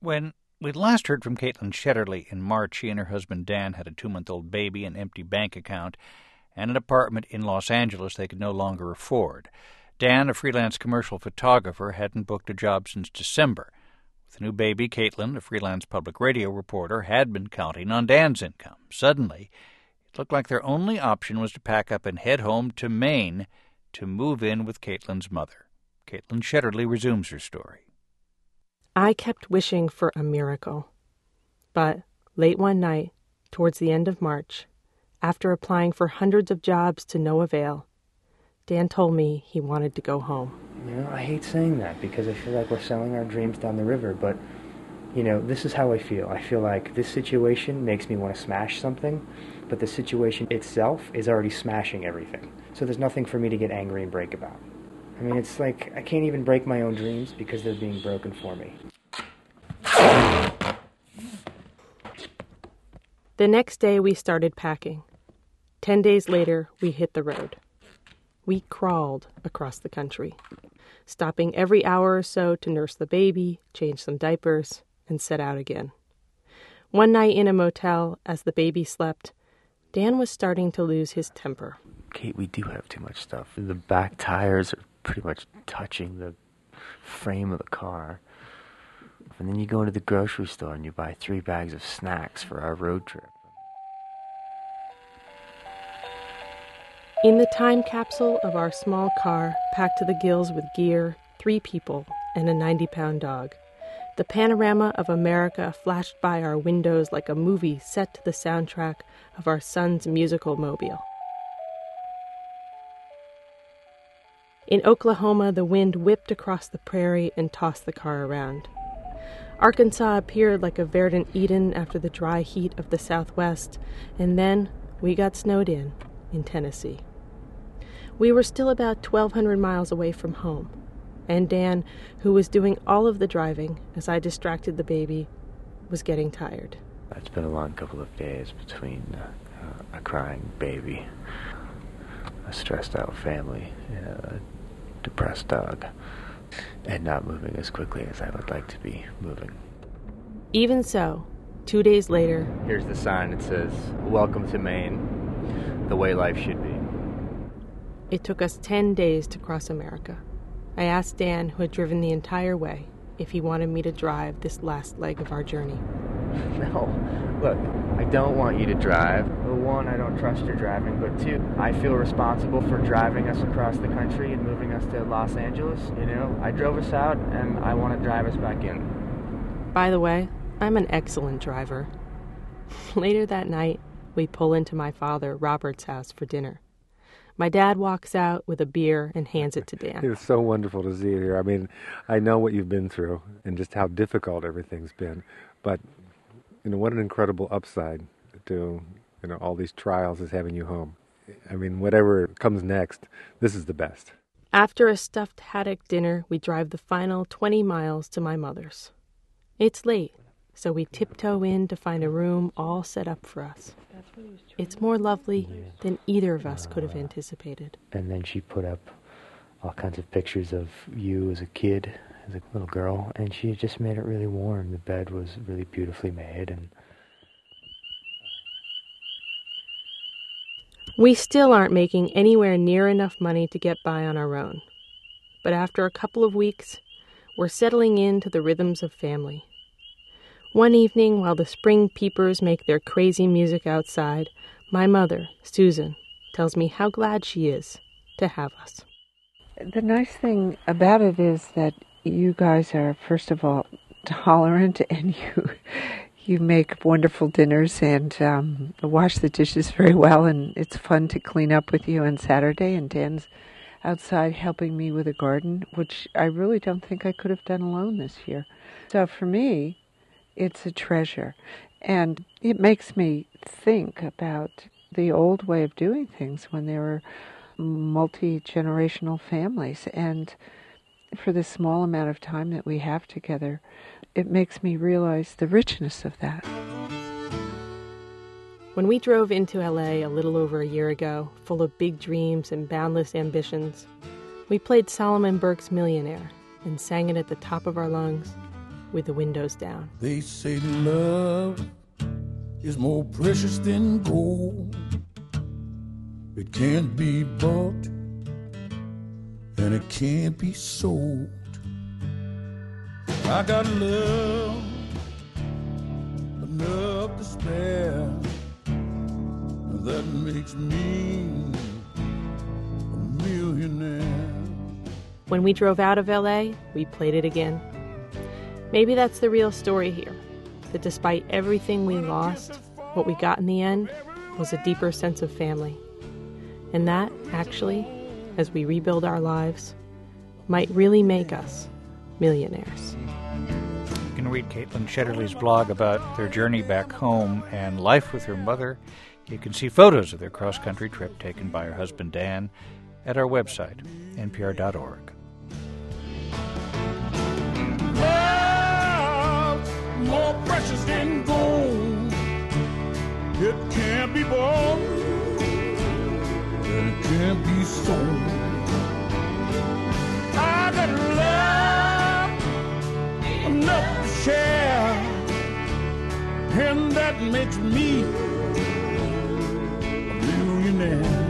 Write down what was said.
When we'd last heard from Caitlin Shetterly in March, she and her husband Dan had a 2-month-old baby, an empty bank account, and an apartment in Los Angeles they could no longer afford. Dan, a freelance commercial photographer, hadn't booked a job since December. With a new baby, Caitlin, a freelance public radio reporter, had been counting on Dan's income. Suddenly, it looked like their only option was to pack up and head home to Maine to move in with Caitlin's mother. Caitlin Shetterly resumes her story. I kept wishing for a miracle. But late one night, towards the end of March, after applying for hundreds of jobs to no avail, Dan told me he wanted to go home. I hate saying that because I feel like we're selling our dreams down the river, but, this is how I feel. I feel like this situation makes me want to smash something, but the situation itself is already smashing everything. So there's nothing for me to get angry and break about. It's like I can't even break my own dreams because they're being broken for me. The next day we started packing. 10 days later, we hit the road. We crawled across the country, stopping every hour or so to nurse the baby, change some diapers, and set out again. One night in a motel, as the baby slept, Dan was starting to lose his temper. Kate, we do have too much stuff. The back tires are pretty much touching the frame of the car. And then you go into the grocery store and you buy 3 bags of snacks for our road trip. In the time capsule of our small car, packed to the gills with gear, 3 people, and a 90-pound dog, the panorama of America flashed by our windows like a movie set to the soundtrack of our son's musical mobile. In Oklahoma, the wind whipped across the prairie and tossed the car around. Arkansas appeared like a verdant Eden after the dry heat of the Southwest, and then we got snowed in Tennessee. We were still about 1,200 miles away from home, and Dan, who was doing all of the driving as I distracted the baby, was getting tired. It's been a long couple of days between a crying baby, a stressed-out family, a depressed dog, and not moving as quickly as I would like to be moving. Even so, 2 days later... Here's the sign that says, "Welcome to Maine, the way life should be." It took us 10 days to cross America. I asked Dan, who had driven the entire way, if he wanted me to drive this last leg of our journey. No. Look, I don't want you to drive. Well, 1, I don't trust your driving, but 2, I feel responsible for driving us across the country and moving us to Los Angeles. I drove us out, and I want to drive us back in. By the way, I'm an excellent driver. Later that night, we pull into my father, Robert's house for dinner. My dad walks out with a beer and hands it to Dan. It's so wonderful to see you here. I know what you've been through and just how difficult everything's been, but what an incredible upside to all these trials is having you home. Whatever comes next, this is the best. After a stuffed haddock dinner, we drive the final 20 miles to my mother's. It's late, so we tiptoe in to find a room all set up for us. It's more lovely than either of us could have anticipated. And then she put up all kinds of pictures of you as a kid, as a little girl, and she just made it really warm. The bed was really beautifully made, and we still aren't making anywhere near enough money to get by on our own. But after a couple of weeks, we're settling into the rhythms of family. One evening, while the spring peepers make their crazy music outside, my mother, Susan, tells me how glad she is to have us. The nice thing about it is that you guys are, first of all, tolerant, and you make wonderful dinners and wash the dishes very well, and it's fun to clean up with you on Saturday, and Dan's outside helping me with the garden, which I really don't think I could have done alone this year. So for me, it's a treasure, and it makes me think about the old way of doing things when there were multi-generational families, and for the small amount of time that we have together, it makes me realize the richness of that. When we drove into LA a little over a year ago, full of big dreams and boundless ambitions, we played Solomon Burke's Millionaire and sang it at the top of our lungs. with the windows down. They say love is more precious than gold. It can't be bought and it can't be sold. I got love enough to spare. That makes me a millionaire. When we drove out of LA, we played it again. Maybe that's the real story here, that despite everything we lost, what we got in the end was a deeper sense of family. And that, actually, as we rebuild our lives, might really make us millionaires. You can read Caitlin Shetterly's blog about their journey back home and life with her mother. You can see photos of their cross-country trip taken by her husband Dan at our website, npr.org. Love, more precious than gold. It can't be bought and it can't be sold. I got love enough to share, and that makes me a millionaire.